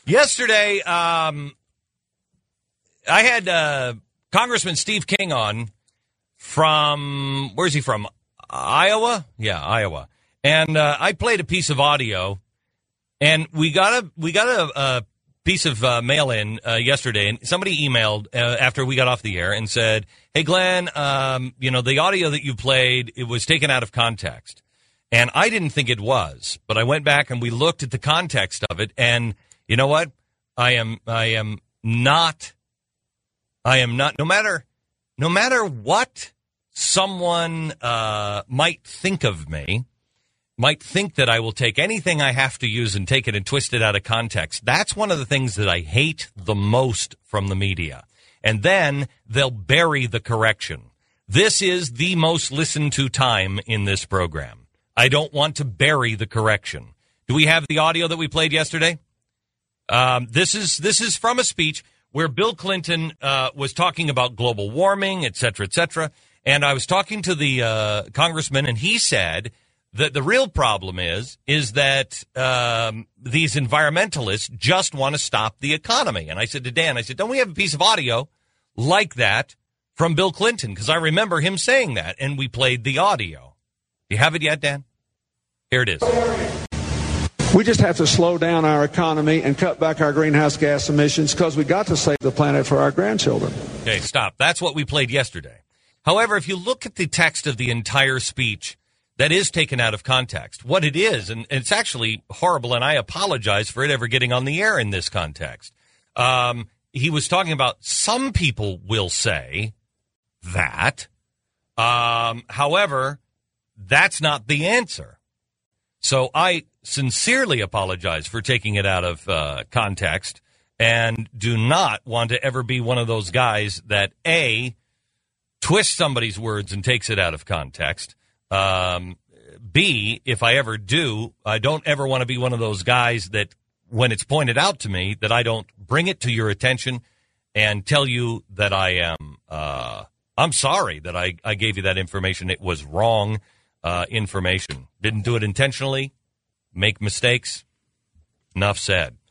Yesterday, I had Congressman Steve King on from, where's he from? Iowa? Yeah, Iowa. And I played a piece of audio, and we got a piece of mail in yesterday, and somebody emailed after we got off the air and said, "Hey, Glenn, the audio that you played, it was taken out of context." And I didn't think it was, but I went back and we looked at the context of it, and you know what? I am not, no matter what someone might think of me, might think that I will take anything I have to use and take it and twist it out of context. That's one of the things that I hate the most from the media. And then they'll bury the correction. This is the most listened to time in this program. I don't want to bury the correction. Do we have the audio that we played yesterday? This is from a speech where Bill Clinton was talking about global warming, et cetera, and I was talking to the congressman, and he said that the real problem is that these environmentalists just want to stop the economy. And I said to Dan, don't we have a piece of audio like that from Bill Clinton? Because I remember him saying that, and we played the audio. Do you have it yet, Dan? Here it is. We just have to slow down our economy and cut back our greenhouse gas emissions because we got to save the planet for our grandchildren. Okay, stop. That's what we played yesterday. However, if you look at the text of the entire speech, that is taken out of context. What it is, and it's actually horrible, and I apologize for it ever getting on the air in this context. He was talking about some people will say that. However, that's not the answer. So I sincerely apologize for taking it out of context and do not want to ever be one of those guys that, A, twists somebody's words and takes it out of context. B, if I ever do, I don't ever want to be one of those guys that when it's pointed out to me that I don't bring it to your attention and tell you that I'm sorry that I gave you that information. It was wrong information. Didn't do it intentionally. Make mistakes. Enough said.